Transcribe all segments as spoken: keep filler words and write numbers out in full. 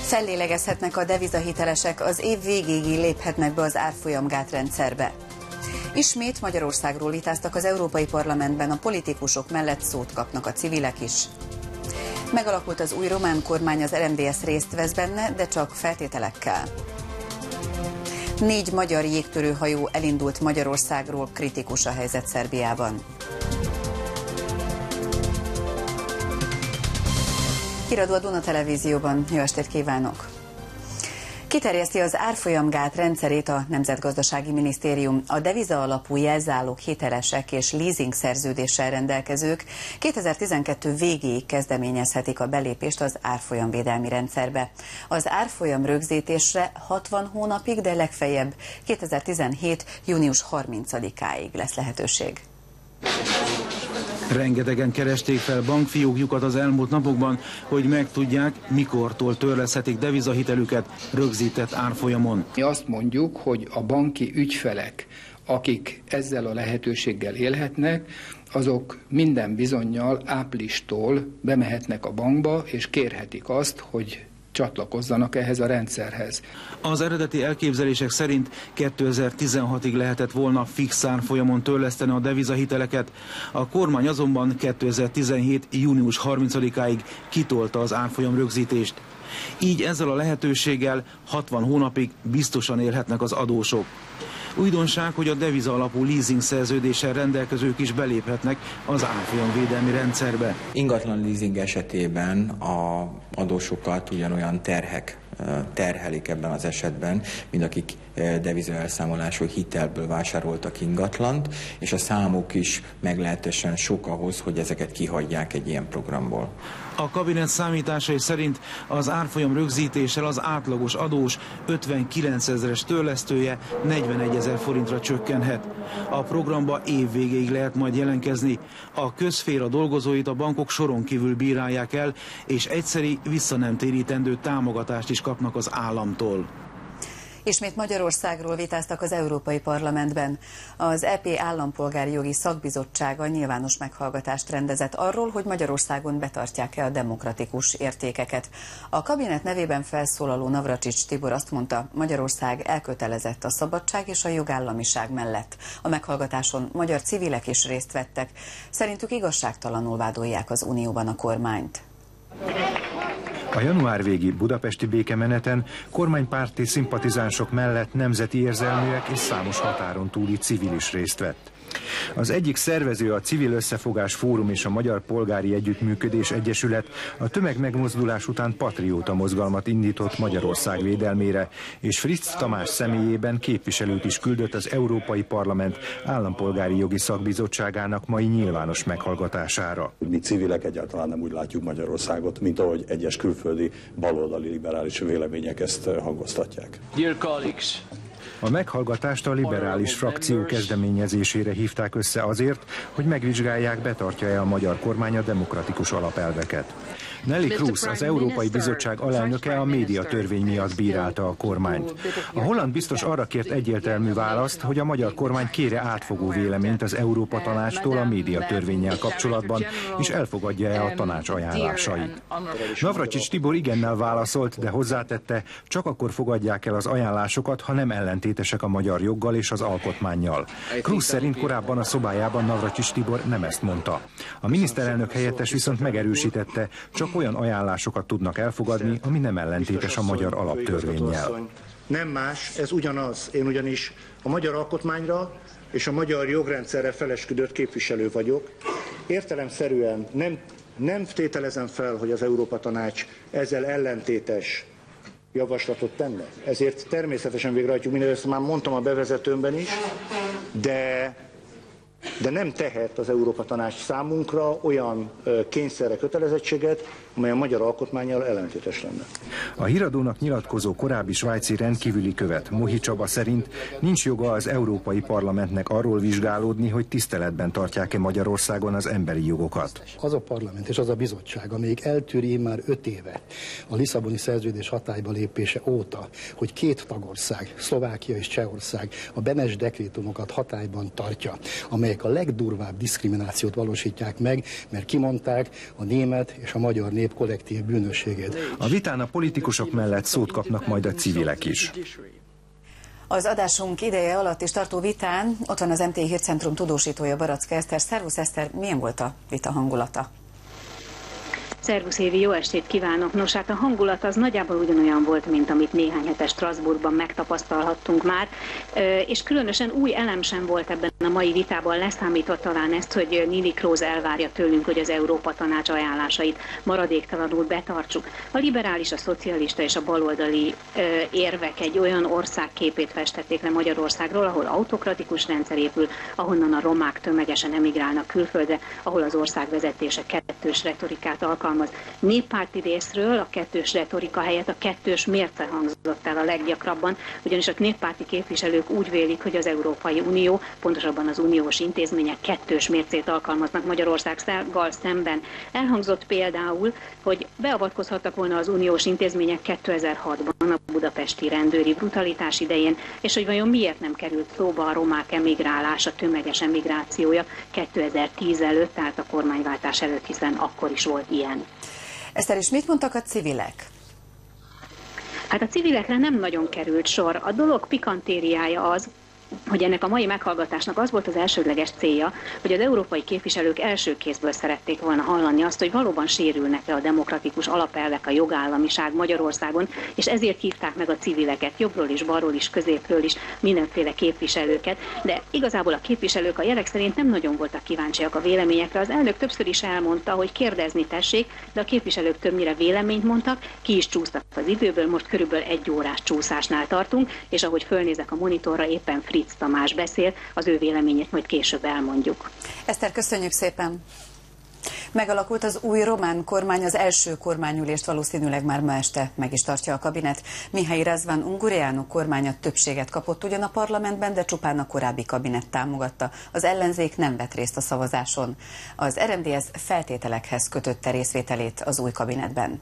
Fellélegezhetnek a devizahitelesek, az év végéig léphetnek be az árfolyamgátrendszerbe. Ismét Magyarországról vitáztak az Európai Parlamentben, a politikusok mellett szót kapnak a civilek is. Megalakult az új román kormány, az er em dé es részt vesz benne, de csak feltételekkel. Négy magyar jégtörőhajó elindult Magyarországról, kritikus a helyzet Szerbiában. Híradó a Duna Televízióban. Jó estét kívánok! Kiterjeszti az árfolyamgát rendszerét a Nemzetgazdasági Minisztérium. A deviza alapú jelzálók hitelesek és leasing szerződéssel rendelkezők kétezer-tizenkettő végéig kezdeményezhetik a belépést az árfolyamvédelmi rendszerbe. Az árfolyam rögzítésre hatvan hónapig, de legfeljebb kétezer-tizenhét. június harmincadikáig lesz lehetőség. Rengetegen keresték fel bankfiókjukat az elmúlt napokban, hogy megtudják, mikortól törleszthetik devizahitelüket rögzített árfolyamon. Mi azt mondjuk, hogy a banki ügyfelek, akik ezzel a lehetőséggel élhetnek, azok minden bizonnyal áprilistól bemehetnek a bankba, és kérhetik azt, hogy csatlakozzanak ehhez a rendszerhez. Az eredeti elképzelések szerint kétezer-tizenhatig lehetett volna fix árfolyamon törleszteni a devizahiteleket, a kormány azonban kétezer-tizenhét. június harmincadikáig kitolta az árfolyam rögzítést. Így ezzel a lehetőséggel hatvan hónapig biztosan élhetnek az adósok. Újdonság, hogy a deviza alapú leasing szerződéssel rendelkezők is beléphetnek az árfolyamvédelmi rendszerbe. Ingatlan leasing esetében az adósokat ugyanolyan terhek terhelik ebben az esetben, mint akik devizaelszámolású hitelből vásároltak ingatlant, és a számuk is meglehetősen sok ahhoz, hogy ezeket kihagyják egy ilyen programból. A kabinet számításai szerint az árfolyam rögzítéssel az átlagos adós ötvenkilencezeres törlesztője negyvenegyezer forintra csökkenhet. A programba év végéig lehet majd jelentkezni. A közszféra dolgozóit a bankok soron kívül bírálják el, és egyszeri visszanemtérítendő támogatást is kapnak az államtól. Ismét Magyarországról vitáztak az Európai Parlamentben. Az é pé Állampolgári Jogi Szakbizottsága nyilvános meghallgatást rendezett arról, hogy Magyarországon betartják-e a demokratikus értékeket. A kabinet nevében felszólaló Navracsics Tibor azt mondta, Magyarország elkötelezett a szabadság és a jogállamiság mellett. A meghallgatáson magyar civilek is részt vettek. Szerintük igazságtalanul vádolják az Unióban a kormányt. A január végi budapesti békemeneten kormánypárti szimpatizánsok mellett nemzeti érzelműek és számos határon túli civil is részt vett. Az egyik szervező, a Civil Összefogás Fórum és a Magyar Polgári Együttműködés Egyesület a tömegmegmozdulás után patrióta mozgalmat indított Magyarország védelmére, és Fritz Tamás személyében képviselőt is küldött az Európai Parlament Állampolgári Jogi Szakbizottságának mai nyilvános meghallgatására. Mi civilek egyáltalán nem úgy látjuk Magyarországot, mint ahogy egyes külföldi baloldali liberális vélemények ezt hangoztatják. Dear colleagues. A meghallgatást a liberális frakció kezdeményezésére hívták össze azért, hogy megvizsgálják, betartja-e a magyar kormány a demokratikus alapelveket. Neelie Kroes, az Európai Bizottság alelnöke a médiatörvény miatt bírálta a kormányt. A holland biztos arra kért egyértelmű választ, hogy a magyar kormány kére átfogó véleményt az Európa Tanácstól a médiatörvénnyel kapcsolatban, és elfogadja-e a tanács ajánlásait. Navracsics Tibor igennel válaszolt, de hozzátette, csak akkor fogadják el az ajánlásokat, ha nem ellentétesek a magyar joggal és az alkotmánnyal. Kroes szerint korábban a szobájában Navracsics Tibor nem ezt mondta. A miniszterelnök helyettes viszont megerősítette, csak olyan ajánlásokat tudnak elfogadni, ami nem ellentétes a magyar alaptörvénnyel. Nem más, ez ugyanaz. Én ugyanis a magyar alkotmányra és a magyar jogrendszerre felesküdött képviselő vagyok. Értelemszerűen nem, nem tételezem fel, hogy az Európa Tanács ezzel ellentétes javaslatot tenne. Ezért természetesen végrehajtjuk mindezt, ezt már mondtam a bevezetőmben is, de de nem tehet az Európa Tanács számunkra olyan kényszerre kötelezettséget, amely a magyar alkotmánnyal ellentétes lenne. A híradónak nyilatkozó korábbi svájci rendkívüli követ, Mohi Csaba szerint nincs joga az Európai Parlamentnek arról vizsgálódni, hogy tiszteletben tartják-e Magyarországon az emberi jogokat. Az a parlament és az a bizottság, amelyik eltűri már öt éve a Lisszaboni szerződés hatályba lépése óta, hogy két tagország, Szlovákia és Csehország a Benes dekrétumokat hatályban tartja, amelyek a legdurvább diszkriminációt valósítják meg, mert kimondták a német és a magyar nép kollektív bűnösségét. A vitán a politikusok mellett szót kapnak majd a civilek is. Az adásunk ideje alatt is tartó vitán ott van az em té Hírcentrum tudósítója, Baraczka Eszter. Szervusz Eszter, milyen volt a vita hangulata? Szervusz Évi, jó estét kívánok! Nos, hát a hangulat az nagyjából ugyanolyan volt, mint amit néhány hete Strasbourgban megtapasztalhattunk már, és különösen új elem sem volt ebben a mai vitában, leszámítva talán ezt, hogy Neelie Kroes elvárja tőlünk, hogy az Európa Tanács ajánlásait maradéktalanul betartsuk. A liberális, a szocialista és a baloldali érvek egy olyan országképét festették le Magyarországról, ahol autokratikus rendszer épül, ahonnan a romák tömegesen emigrálnak külföldre, ahol az ország vezetése kettős retorikát alkalmaz. Néppárti részről a kettős retorika helyett a kettős mérce hangzott el a leggyakrabban, ugyanis a néppárti képviselők úgy vélik, hogy az Európai Unió, pontosabban az uniós intézmények kettős mércét alkalmaznak Magyarországgal szemben. Elhangzott például, hogy beavatkozhattak volna az uniós intézmények kétezer-hatban a budapesti rendőri brutalitás idején, és hogy vajon miért nem került szóba a romák emigrálása, tömeges emigrációja kétezer-tíz előtt, tehát a kormányváltás előtt, hiszen akkor is volt ilyen. Eszter, és mit mondtak a civilek? Hát a civilekre nem nagyon került sor. A dolog pikantériája az, hogy ennek a mai meghallgatásnak az volt az elsődleges célja, hogy az európai képviselők első kézből szerették volna hallani azt, hogy valóban sérülnek-e a demokratikus alapelvek, a jogállamiság Magyarországon, és ezért hívták meg a civileket, jobbról is, balról is, középről is, mindenféle képviselőket, de igazából a képviselők a jelek szerint nem nagyon voltak kíváncsiak a véleményekre. Az elnök többször is elmondta, hogy kérdezni tessék, de a képviselők többnyire véleményt mondtak, ki is csúsztak az időből, most körülbelül egy órás csúszásnál tartunk, és ahogy fölnézek a monitorra, éppen Fritz Tamás beszél, az ő véleményét majd később elmondjuk. Eszter, köszönjük szépen! Megalakult az új román kormány, az első kormányülést valószínűleg már ma este meg is tartja a kabinet. Mihály Razvan Ungureanu kormánya többséget kapott ugyan a parlamentben, de csupán a korábbi kabinet támogatta. Az ellenzék nem vett részt a szavazáson. Az er em dé es feltételekhez kötötte részvételét az új kabinetben.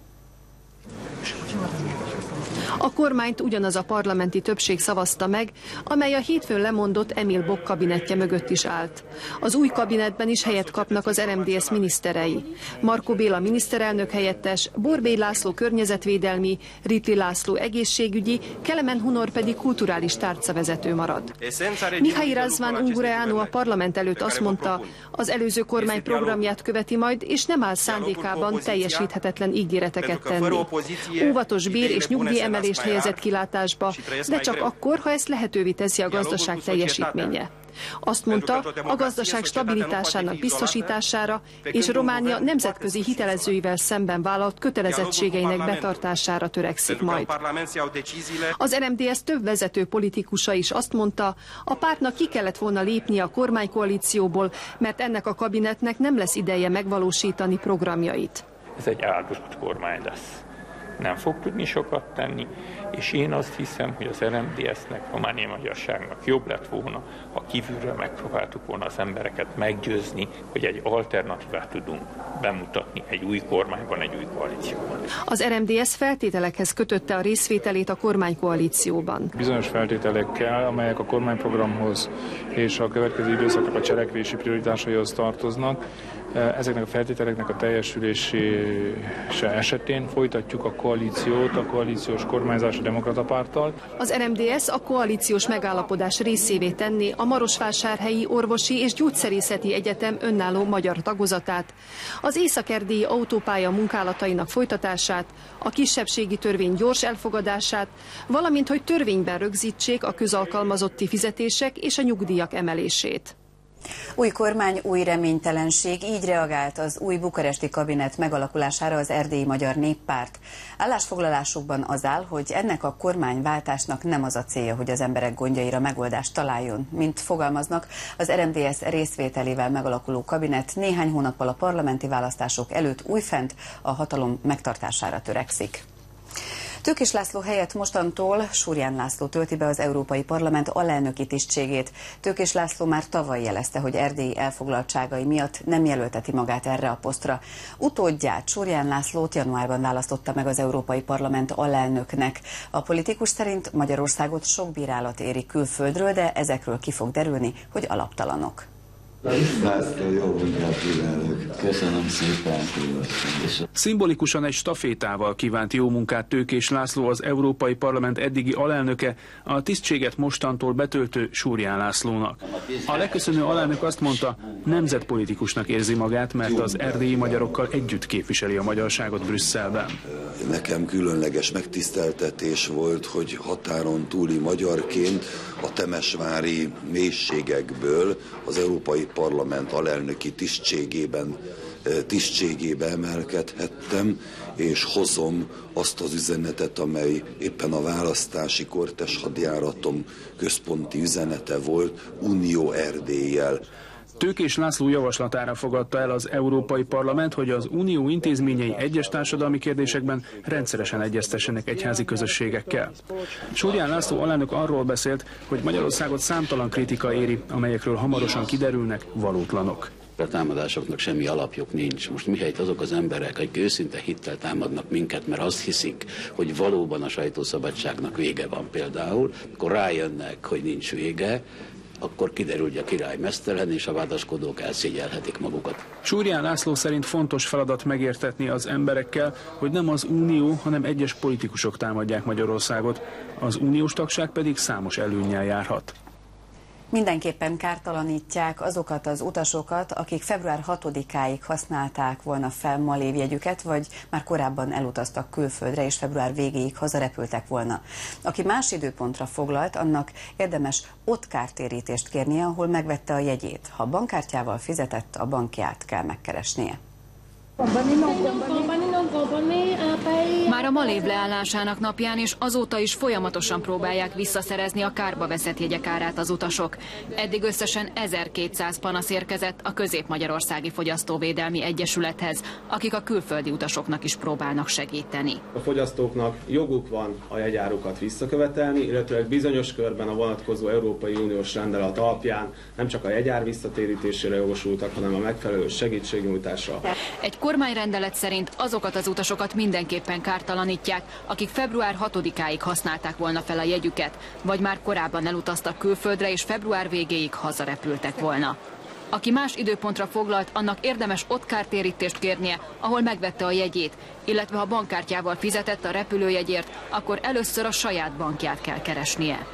A kormányt ugyanaz a parlamenti többség szavazta meg, amely a hétfőn lemondott Emil Boc kabinetje mögött is állt. Az új kabinetben is helyet kapnak az er em dé es miniszterei. Markó Béla miniszterelnök helyettes, Borbély László környezetvédelmi, Ritli László egészségügyi, Kelemen Hunor pedig kulturális tárcavezető marad. Mihály Razvan Ungureanu a parlament előtt azt mondta, az előző kormány programját követi majd, és nem áll szándékában teljesíthetetlen ígéreteket tenni. Óvatos bér és nyugdíjemelés helyezett kilátásba, de csak akkor, ha ezt lehetővé teszi a gazdaság teljesítménye. Azt mondta, a gazdaság stabilitásának biztosítására és Románia nemzetközi hitelezőivel szemben vállalt kötelezettségeinek betartására törekszik majd. Az er em dé es több vezető politikusa is azt mondta, a pártnak ki kellett volna lépnie a kormánykoalícióból, mert ennek a kabinetnek nem lesz ideje megvalósítani programjait. Ez egy áldott kormány lesz. Nem fog tudni sokat tenni, és én azt hiszem, hogy az er em dé es-nek, a romániai magyarságnak jobb lett volna, ha kívülről megpróbáltuk volna az embereket meggyőzni, hogy egy alternatívát tudunk bemutatni egy új kormányban, egy új koalícióban. Az er em dé es feltételekhez kötötte a részvételét a kormánykoalícióban. Bizonyos feltételekkel, amelyek a kormányprogramhoz és a következő időszaknak a cselekvési prioritásaihoz tartoznak, ezeknek a feltételeknek a teljesülése esetén folytatjuk a koalíciót, a koalíciós kormányzás a Demokrata Párttal. Az er em dé es a koalíciós megállapodás részévé tenni a Marosvásárhelyi Orvosi és Gyógyszerészeti Egyetem önálló magyar tagozatát, az észak-erdélyi autópálya munkálatainak folytatását, a kisebbségi törvény gyors elfogadását, valamint hogy törvényben rögzítsék a közalkalmazotti fizetések és a nyugdíjak emelését. Új kormány, új reménytelenség, így reagált az új bukaresti kabinet megalakulására az Erdélyi Magyar Néppárt. Állásfoglalásukban az áll, hogy ennek a kormányváltásnak nem az a célja, hogy az emberek gondjaira megoldást találjon. Mint fogalmaznak, az er em dé es részvételével megalakuló kabinet néhány hónappal a parlamenti választások előtt újfent a hatalom megtartására törekszik. Tőkés László helyett mostantól Surján László tölti be az Európai Parlament alelnöki tisztségét. Tőkés László már tavaly jelezte, hogy erdélyi elfoglaltságai miatt nem jelölteti magát erre a posztra. Utódját, Surján Lászlót januárban választotta meg az Európai Parlament alelnöknek. A politikus szerint Magyarországot sok bírálat éri külföldről, de ezekről ki fog derülni, hogy alaptalanok. László, jó munkát kívánok. Köszönöm szépen. Szimbolikusan egy stafétával kívánt jó munkát Tőkés László, az Európai Parlament eddigi alelnöke, a tisztséget mostantól betöltő Surján Lászlónak. A leköszönő alelnök azt mondta, nemzetpolitikusnak érzi magát, mert az erdélyi magyarokkal együtt képviseli a magyarságot Brüsszelben. Nekem különleges megtiszteltetés volt, hogy határon túli magyarként a temesvári mélységekből az Európai Parlament alelnöki tisztségében, tisztségébe emelkedhettem, és hozom azt az üzenetet, amely éppen a választási kortes hadjáratom központi üzenete volt, Unió Erdéllyel. Tőkés László javaslatára fogadta el az Európai Parlament, hogy az Unió intézményei egyes társadalmi kérdésekben rendszeresen egyeztessenek egyházi közösségekkel. Surján László alelnök arról beszélt, hogy Magyarországot számtalan kritika éri, amelyekről hamarosan kiderülnek, valótlanok. A támadásoknak semmi alapjuk nincs. Most mihelyt azok az emberek, akik őszinte hittel támadnak minket, mert azt hiszik, hogy valóban a sajtószabadságnak vége van például, akkor rájönnek, hogy nincs vége, akkor kiderül, hogy a király meztelen, és a vádaskodók elszégyelhetik magukat. Surján László szerint fontos feladat megértetni az emberekkel, hogy nem az Unió, hanem egyes politikusok támadják Magyarországot, az uniós tagság pedig számos előnnyel járhat. Mindenképpen kártalanítják azokat az utasokat, akik február hatodikáig használták volna fel Malév jegyüket, vagy már korábban elutaztak külföldre, és február végéig hazarepültek volna. Aki más időpontra foglalt, annak érdemes ott kártérítést kérnie, ahol megvette a jegyét. Ha bankkártyával fizetett, a bankját kell megkeresnie. Már a Malév leállásának napján és azóta is folyamatosan próbálják visszaszerezni a kárba veszett jegyek árát az utasok. Eddig összesen ezerkétszáz panasz érkezett a Közép-Magyarországi Fogyasztóvédelmi Egyesülethez, akik a külföldi utasoknak is próbálnak segíteni. A fogyasztóknak joguk van a jegyárukat visszakövetelni, illetve bizonyos körben a vonatkozó Európai Uniós rendelet alapján nem csak a jegyár visszatérítésére jogosultak, hanem a megfelelő segítségnyújtásra. Egy kormányrendelet szerint azokat az utasokat mindenképpen kártalanítják, akik február hatodikáig használták volna fel a jegyüket, vagy már korábban elutaztak külföldre és február végéig hazarepültek volna. Aki más időpontra foglalt, annak érdemes ott kártérítést kérnie, ahol megvette a jegyét, illetve ha bankkártyával fizetett a repülőjegyért, akkor először a saját bankját kell keresnie.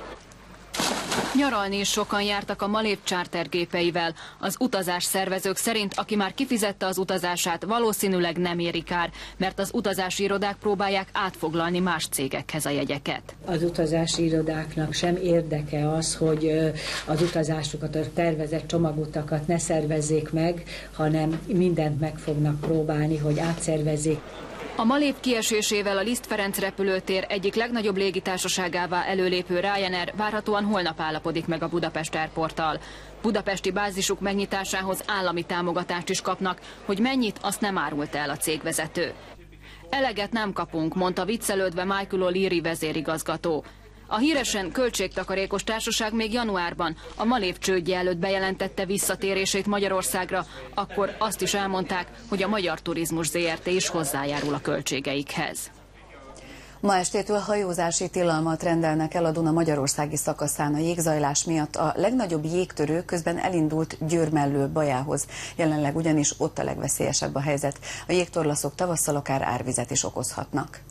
Nyaralni is sokan jártak a Malév chartergépeivel. Az utazás szervezők szerint, aki már kifizette az utazását, valószínűleg nem éri kár, mert az utazási irodák próbálják átfoglalni más cégekhez a jegyeket. Az utazási irodáknak sem érdeke az, hogy az utazásokat, a tervezett csomagutakat ne szervezzék meg, hanem mindent meg fognak próbálni, hogy átszervezzék. A Malév kiesésével a Liszt Ferenc repülőtér egyik legnagyobb légitársaságává előlépő Ryanair várhatóan holnap állapodik meg a Budapest Airporttal. Budapesti bázisuk megnyitásához állami támogatást is kapnak, hogy mennyit, azt nem árult el a cégvezető. Eleget nem kapunk, mondta viccelődve Michael O'Leary vezérigazgató. A híresen költségtakarékos társaság még januárban a Malév csődje előtt bejelentette visszatérését Magyarországra, akkor azt is elmondták, hogy a Magyar Turizmus zé er té is hozzájárul a költségeikhez. Ma estétől hajózási tilalmat rendelnek el a Duna magyarországi szakaszán a jégzajlás miatt. A legnagyobb jégtörő közben elindult Győr mellől Bajához. Jelenleg ugyanis ott a legveszélyesebb a helyzet. A jégtorlaszok tavasszal akár árvizet is okozhatnak.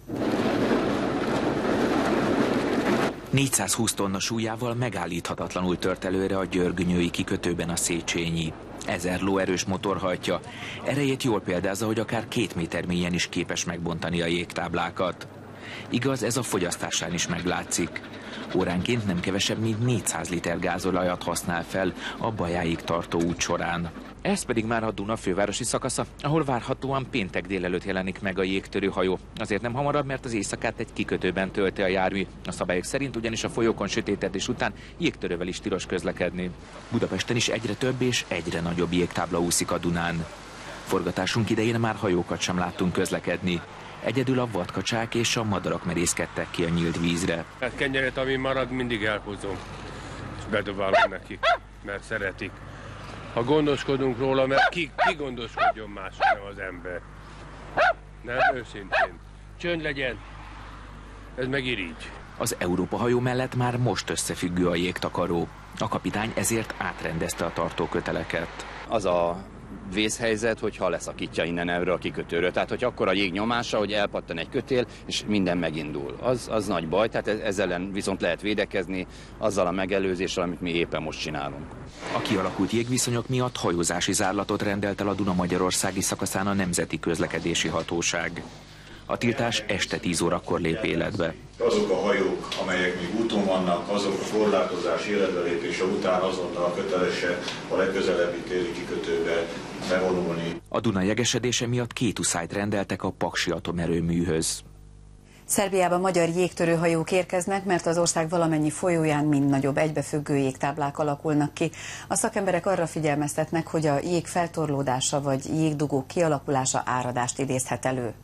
négyszázhúsz tonna súlyával megállíthatatlanul tört előre a györgönyői kikötőben a Széchenyi. Ezer lóerős motor hajtja. Erejét jól példázza, hogy akár két méter mélyen is képes megbontani a jégtáblákat. Igaz, ez a fogyasztásán is meglátszik. Óránként nem kevesebb, mint négyszáz liter gázolajat használ fel a Bajáig tartó út során. Ez pedig már a Duna fővárosi szakasza, ahol várhatóan péntek délelőtt jelenik meg a jégtörő hajó. Azért nem hamarabb, mert az éjszakát egy kikötőben tölti a jármű. A szabályok szerint ugyanis a folyókon sötétedés után jégtörővel is tilos közlekedni. Budapesten is egyre több és egyre nagyobb jégtábla úszik a Dunán. Forgatásunk idején már hajókat sem láttunk közlekedni. Egyedül a vadkacsák és a madarak merészkedtek ki a nyílt vízre. A kenyeret, ami marad, mindig elhozom, és bedobálom neki, mert szeretik. Ha gondoskodunk róla, mert ki, ki gondoskodjon más, nem az ember. Nem, őszintén. Csönd legyen, ez meg irigy. Az Európa hajó mellett már most összefüggő a jégtakaró. A kapitány ezért átrendezte a tartóköteleket. Az a vészhelyzet, hogyha leszakítja innen erről a kikötőről. Tehát, hogy akkor a jég nyomása, hogy elpattan egy kötél, és minden megindul. Az, az nagy baj, tehát ezzel ellen viszont lehet védekezni azzal a megelőzéssel, amit mi éppen most csinálunk. A kialakult jégviszonyok miatt hajózási zárlatot rendelt el a Duna-magyarországi szakaszán a Nemzeti Közlekedési Hatóság. A tiltás este tíz órakor lép életbe. Azok a hajók, amelyek még úton vannak, azok a korlátozás életbelépése után azonnal kötelesek a legközelebbi téli kikötőbe bevonulni. A Duna jegesedése miatt két uszályt rendeltek a Paksi atomerőműhöz. Szerbiában magyar jégtörőhajók érkeznek, mert az ország valamennyi folyóján mind nagyobb egybefüggő jégtáblák alakulnak ki. A szakemberek arra figyelmeztetnek, hogy a jég feltorlódása vagy jégdugók kialakulása áradást idézhet elő.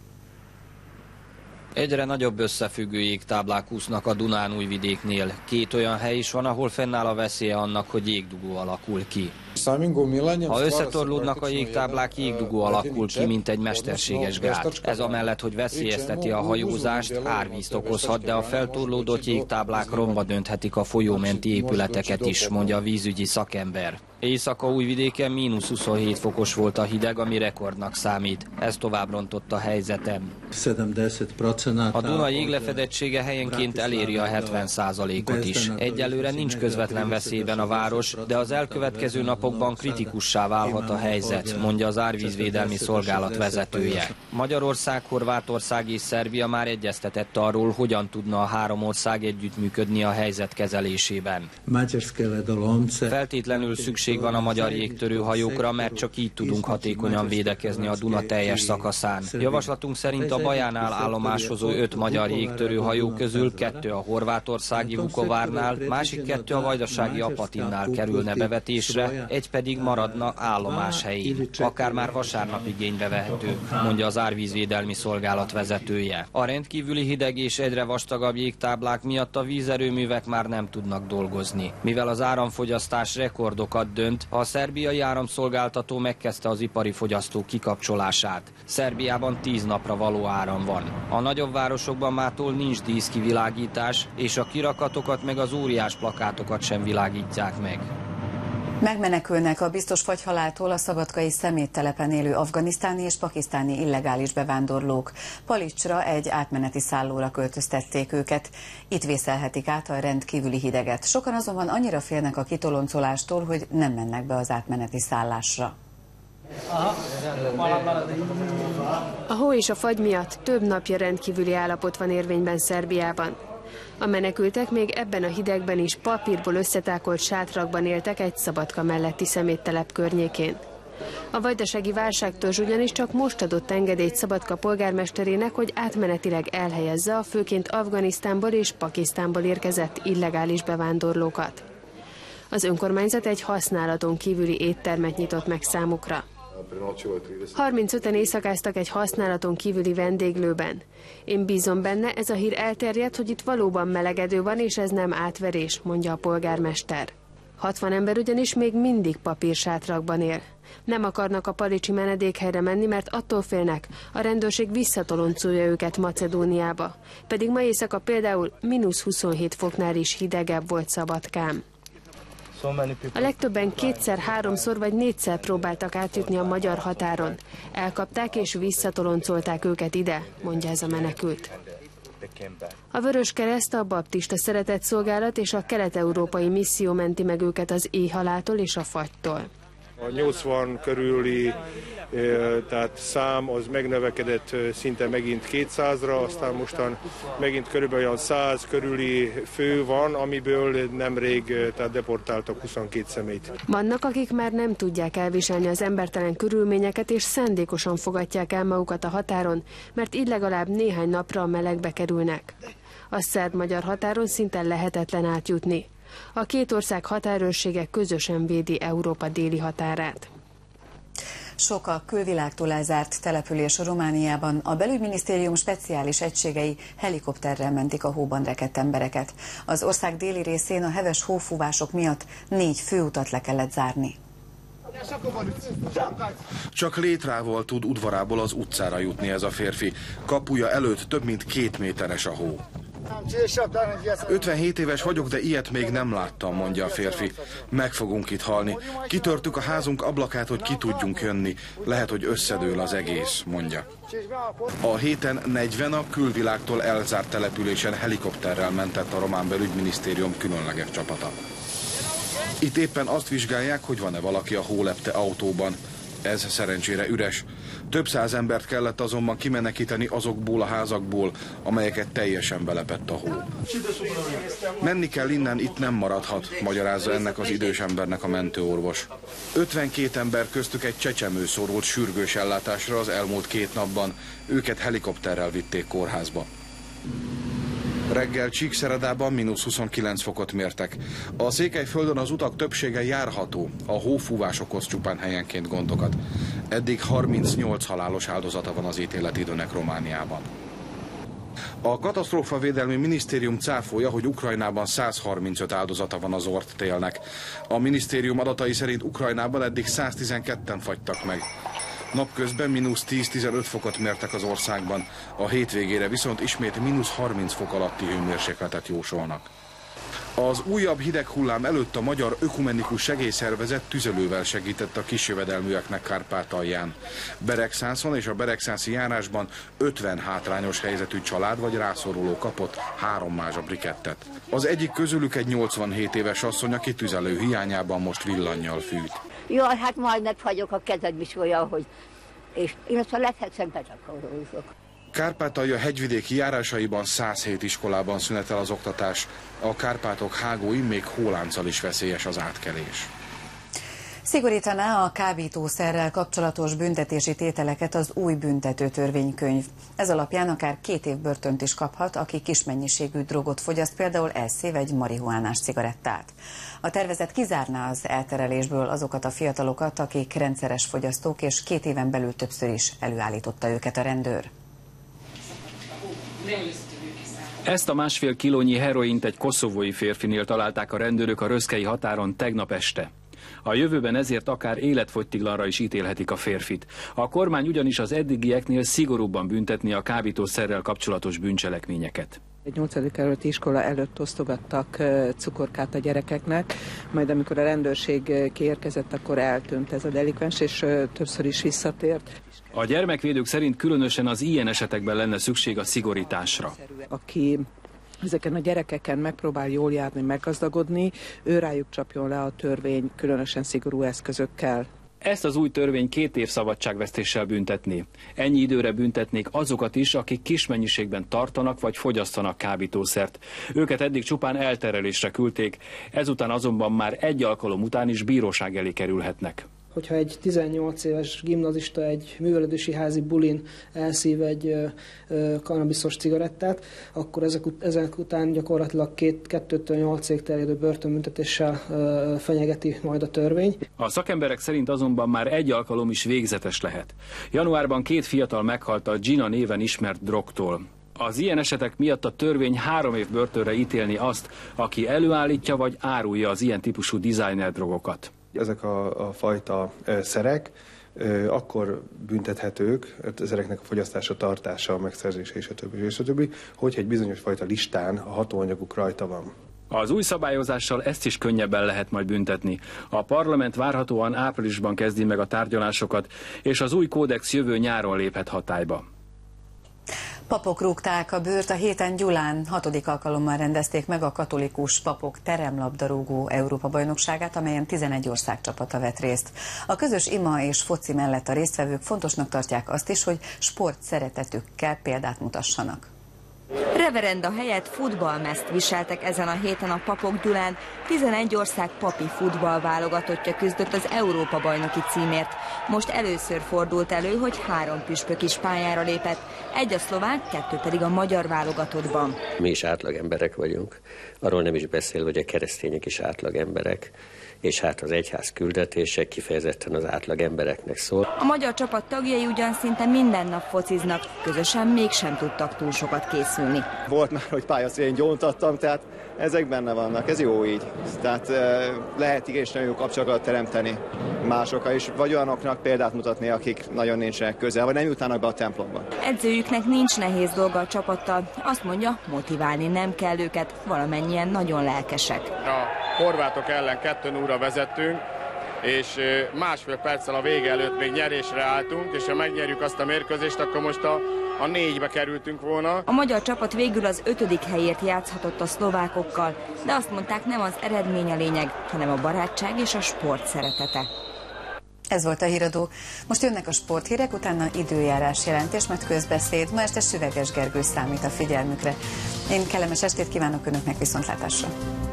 Egyre nagyobb összefüggő jégtáblák úsznak a Dunán-Újvidéknél. Két olyan hely is van, ahol fennáll a veszélye annak, hogy jégdugó alakul ki. Ha összetorlódnak a jégtáblák, jégdugó alakul ki, mint egy mesterséges gát. Ez amellett, hogy veszélyezteti a hajózást, árvízt okozhat, de a feltorlódott jégtáblák romba dönthetik a folyómenti épületeket is, mondja a vízügyi szakember. Észak-Újvidéken mínusz huszonhét fokos volt a hideg, ami rekordnak számít. Ez tovább rontott a helyzetem. A Duna jéglefedettsége helyenként eléri a hetven százalékot is. Egyelőre nincs közvetlen veszélyben a város, de az elkövetkező napokban kritikussá válhat a helyzet, mondja az Árvízvédelmi Szolgálat vezetője. Magyarország, Horvátország és Szerbia már egyeztetett arról, hogyan tudna a három ország együttműködni a helyzet kezelésében. Feltétlenül szükség van a magyar jégtörőhajókra, mert csak így tudunk hatékonyan védekezni a Duna teljes szakaszán. Javaslatunk szerint a Bajánál állomásozó öt magyar jégtörőhajó közül kettő a horvátországi Vukovárnál, másik kettő a vajdasági Apatinnál kerülne bevetésre, egy pedig maradna állomás helyén. Akár már vasárnap igénybe vehető, mondja az Árvízvédelmi Szolgálat vezetője. A rendkívüli hideg és egyre vastagabb jégtáblák miatt a vízerőművek már nem tudnak dolgozni. Mivel az áramfogyasztás rekordokat dönt, a szerbiai áramszolgáltató megkezdte az ipari fogyasztók kikapcsolását. Szerbiában tíz napra való áram van. A nagyobb városokban mától nincs díszkivilágítás, és a kirakatokat meg az óriás plakátokat sem világítják meg. Megmenekülnek a biztos fagyhaláltól a szabadkai szeméttelepen élő afganisztáni és pakisztáni illegális bevándorlók. Palicsra egy átmeneti szállóra költöztették őket. Itt vészelhetik át a rendkívüli hideget. Sokan azonban annyira félnek a kitoloncolástól, hogy nem mennek be az átmeneti szállásra. A hó és a fagy miatt több napja rendkívüli állapot van érvényben Szerbiában. A menekültek még ebben a hidegben is papírból összetákolt sátrakban éltek egy Szabadka melletti szeméttelep környékén. A vajdasági válságtörzs ugyanis csak most adott engedélyt Szabadka polgármesterének, hogy átmenetileg elhelyezze a főként Afganisztánból és Pakisztánból érkezett illegális bevándorlókat. Az önkormányzat egy használaton kívüli éttermet nyitott meg számukra. harmincöten éjszakáztak egy használaton kívüli vendéglőben. Én bízom benne, ez a hír elterjedt, hogy itt valóban melegedő van, és ez nem átverés, mondja a polgármester. hatvan ember ugyanis még mindig papírsátrakban él. Nem akarnak a palicsi menedékhelyre menni, mert attól félnek, a rendőrség visszatoloncolja őket Macedóniába. Pedig ma éjszaka például mínusz huszonhét foknál is hidegebb volt Szabadkán. A legtöbben kétszer, háromszor vagy négyszer próbáltak átjutni a magyar határon. Elkapták és visszatoloncolták őket ide, mondja ez a menekült. A Vöröskereszt, a Baptista Szeretetszolgálat és a kelet-európai misszió menti meg őket az éhhaláltól és a fagytól. A nyolcvan körüli tehát szám az megnövekedett szinte megint kétszázra, aztán mostan megint körülbelül olyan száz körüli fő van, amiből nemrég tehát deportáltak huszonkét személyt. Vannak, akik már nem tudják elviselni az embertelen körülményeket, és szándékosan fogadják el magukat a határon, mert így legalább néhány napra a melegbe kerülnek. A szerb-magyar határon szinte lehetetlen átjutni. A két ország határőrsége közösen védi Európa déli határát. Sok a külvilágtól elzárt település Romániában. A belügyminisztérium speciális egységei helikopterrel mentik a hóban rekedt embereket. Az ország déli részén a heves hófúvások miatt négy főutat le kellett zárni. Csak létrával tud udvarából az utcára jutni ez a férfi. Kapuja előtt több mint két méteres a hó. ötvenhét éves vagyok, de ilyet még nem láttam, mondja a férfi. Meg fogunk itt halni. Kitörtük a házunk ablakát, hogy ki tudjunk jönni. Lehet, hogy összedől az egész, mondja. A héten negyven a külvilágtól elzárt településen helikopterrel mentett a román belügyminisztérium különleges csapata. Itt éppen azt vizsgálják, hogy van-e valaki a hólepte autóban. Ez szerencsére üres. Több száz embert kellett azonban kimenekíteni azokból a házakból, amelyeket teljesen belepett a hó. Menni kell innen, itt nem maradhat, magyarázza ennek az idős embernek a mentőorvos. ötvenkét ember köztük egy csecsemő szorult sürgős ellátásra az elmúlt két napban. Őket helikopterrel vitték kórházba. Reggel Csíkszeredában mínusz huszonkilenc fokot mértek. A Székelyföldön az utak többsége járható, a hófúvás okoz csupán helyenként gondokat. Eddig harmincnyolc halálos áldozata van az ítéletidőnek Romániában. A katasztrófavédelmi minisztérium cáfolja, hogy Ukrajnában száz harmincöt áldozata van az ort télnek. A minisztérium adatai szerint Ukrajnában eddig száztizenketten fagytak meg. Napközben mínusz tíz-tizenöt fokot mértek az országban, a hétvégére viszont ismét mínusz harminc fok alatti hőmérsékletet jósolnak. Az újabb hideg hullám előtt a Magyar Ökumenikus Segélyszervezet tüzelővel segített a kisjövedelműeknek Kárpátalján. Beregszászon és a beregszászi járásban ötven hátrányos helyzetű család vagy rászoruló kapott három mázsa brikettet. Az egyik közülük egy nyolcvanhét éves asszony, aki tüzelő hiányában most villannyal fűt. Jaj, hát majd megfagyok, a kezed is olyan, hogy... És én azt a lefekszem, betakarózok. Kárpátalja hegyvidéki járásaiban száz hét iskolában szünetel az oktatás. A Kárpátok hágóin még hólánccal is veszélyes az átkelés. Szigorítaná a kábítószerrel kapcsolatos büntetési tételeket az új büntető törvénykönyv. Ez alapján akár két év börtönt is kaphat, aki kis mennyiségű drogot fogyaszt, például elszé vagy marihuánás cigarettát. A tervezet kizárná az elterelésből azokat a fiatalokat, akik rendszeres fogyasztók, és két éven belül többször is előállította őket a rendőr. Ezt a másfél kilónyi heroint egy koszovói férfinél találták a rendőrök a röszkei határon tegnap este. A jövőben ezért akár életfogytiglanra is ítélhetik a férfit. A kormány ugyanis az eddigieknél szigorúbban büntetni a kábítószerrel kapcsolatos bűncselekményeket. Egy nyolcadik kerületi iskola előtt osztogattak cukorkát a gyerekeknek, majd amikor a rendőrség kiérkezett, akkor eltűnt ez a delikvens, és többször is visszatért. A gyermekvédők szerint különösen az ilyen esetekben lenne szükség a szigorításra. Aki ezeken a gyerekeken megpróbál jól járni, meggazdagodni, ő rájuk csapjon le a törvény különösen szigorú eszközökkel. Ezt az új törvény két év szabadságvesztéssel büntetné. Ennyi időre büntetnék azokat is, akik kis mennyiségben tartanak vagy fogyasztanak kábítószert. Őket eddig csupán elterelésre küldték, ezután azonban már egy alkalom után is bíróság elé kerülhetnek. Hogyha egy tizennyolc éves gimnazista egy művelődési házi bulin elszív egy kannabiszos cigarettát, akkor ezek, ezek után gyakorlatilag két, kettőtől nyolcig terjedő börtönbüntetéssel ö, fenyegeti majd a törvény. A szakemberek szerint azonban már egy alkalom is végzetes lehet. Januárban két fiatal meghalt a Gina néven ismert drogtól. Az ilyen esetek miatt a törvény három év börtönre ítélni azt, aki előállítja vagy árulja az ilyen típusú designer drogokat. Ezek a, a fajta e, szerek e, akkor büntethetők, a szereknek a fogyasztása, tartása, megszerzése és a többi, és a többi, hogyha egy bizonyos fajta listán a hatóanyaguk rajta van. Az új szabályozással ezt is könnyebben lehet majd büntetni. A parlament várhatóan áprilisban kezdi meg a tárgyalásokat, és az új kódex jövő nyáron léphet hatályba. Papok rúgták a bőrt, a héten Gyulán hatodik alkalommal rendezték meg a katolikus papok teremlabdarúgó Európa-bajnokságát, amelyen tizenegy ország csapata vett részt. A közös ima és foci mellett a résztvevők fontosnak tartják azt is, hogy sport szeretetükkel példát mutassanak. Reverenda helyett futballmezt viseltek ezen a héten a papok Gyulán. tizenegy ország papi futballválogatottja küzdött az Európa-bajnoki címért. Most először fordult elő, hogy három püspök is pályára lépett, egy a szlovák, kettő pedig a magyar válogatottban. Mi is átlagemberek vagyunk, arról nem is beszél, hogy a keresztények is átlagemberek, és hát az egyház küldetése kifejezetten az átlagembereknek szól. A magyar csapat tagjai ugyan szinte minden nap fociznak, közösen mégsem tudtak túl sokat készülni. Volt már, hogy pályaszélén gyóntattam, tehát ezek benne vannak, ez jó így. Tehát lehet igenis nagyon jó kapcsolatokat teremteni másokkal is, vagy olyanoknak példát mutatni, akik nagyon nincsenek közel, vagy nem jutnának be a templomba. Edzőjüknek nincs nehéz dolga a csapattal. Azt mondja, motiválni nem kell őket, valamennyien nagyon lelkesek. A horvátok ellen kettő nullra vezettünk, és másfél perccel a vége előtt még nyerésre álltunk, és ha megnyerjük azt a mérkőzést, akkor most a, a négybe kerültünk volna. A magyar csapat végül az ötödik helyért játszhatott a szlovákokkal, de azt mondták, nem az eredmény a lényeg, hanem a barátság és a sport szeretete. Ez volt a Híradó. Most jönnek a sporthírek, utána időjárás jelentés, majd közbeszéd. Ma este Süveges Gergő számít a figyelmükre. Én kellemes estét kívánok Önöknek, viszontlátásra!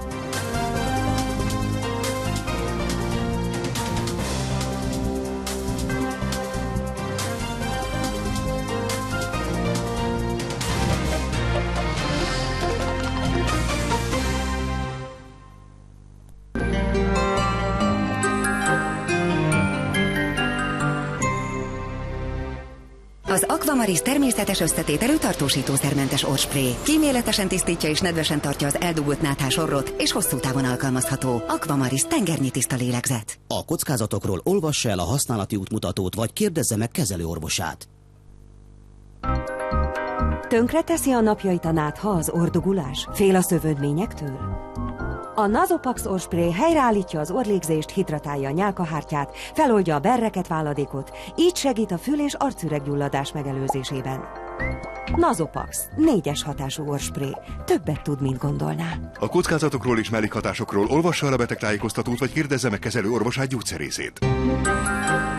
Az Aquamaris természetes összetételű tartósítószermentes orrspré. Kíméletesen tisztítja és nedvesen tartja az eldugott náthás orrot, és hosszú távon alkalmazható. Aquamaris tengernyi tiszta lélegzet. A kockázatokról olvassa el a használati útmutatót, vagy kérdezze meg kezelőorvosát. Tönkre teszi a napjait a nátha az orrdugulás? Fél a szövődményektől? A Nasopax orrspré helyreállítja az orrlégzést, hidratálja a nyálkahártyát, feloldja a berreket, váladékot, így segít a fül- és arcüreggyulladás megelőzésében. Nasopax, négyes hatású orrspré. Többet tud, mint gondolná. A kockázatokról és mellékhatásokról olvassa el a betegtájékoztatót, vagy kérdezze meg kezelő orvosát, gyógyszerészét.